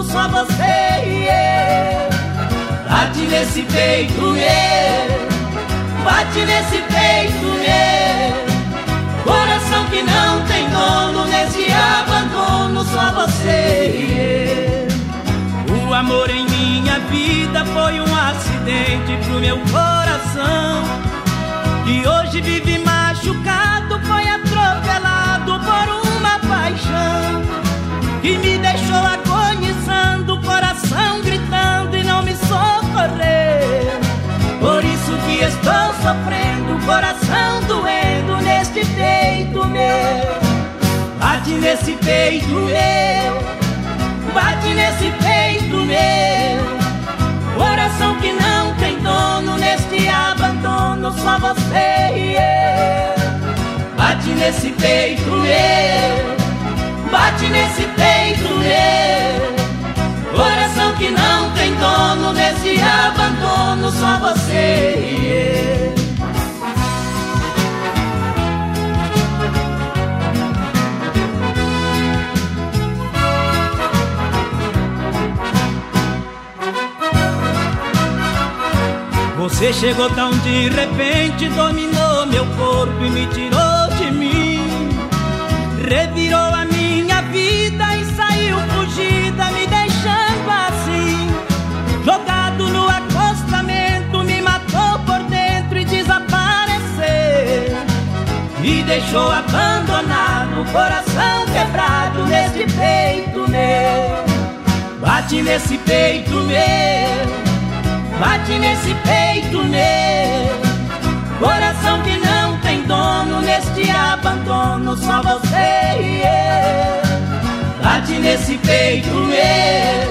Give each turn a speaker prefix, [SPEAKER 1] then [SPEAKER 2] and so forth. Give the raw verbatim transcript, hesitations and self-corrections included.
[SPEAKER 1] só você e eu. Bate nesse peito meu, bate nesse peito meu. Coração que não tem dono, nesse abandono só você e eu. O amor em minha vida foi um acidente pro meu coração, que hoje vive machucado, foi atropelado por uma paixão que me deixou agonizando, coração gritando e não me socorreu. Por isso que estou sofrendo, coração doendo neste peito meu. Bate nesse peito meu, bate nesse peito meu. Coração que não tem dono, neste abandono só você e eu. Bate nesse peito meu, bate nesse peito meu. Coração que não tem dono, nesse abandono só você e eu. Você chegou tão de repente, dominou meu corpo e me tirou de mim. Revirou a minha vida e saiu fugida, me deixando assim, jogado no acostamento, me matou por dentro e desapareceu. Me deixou abandonado, coração quebrado nesse peito meu. Bate nesse peito meu, bate nesse peito meu. Coração que não tem dono, neste abandono só você e eu. Bate nesse peito meu,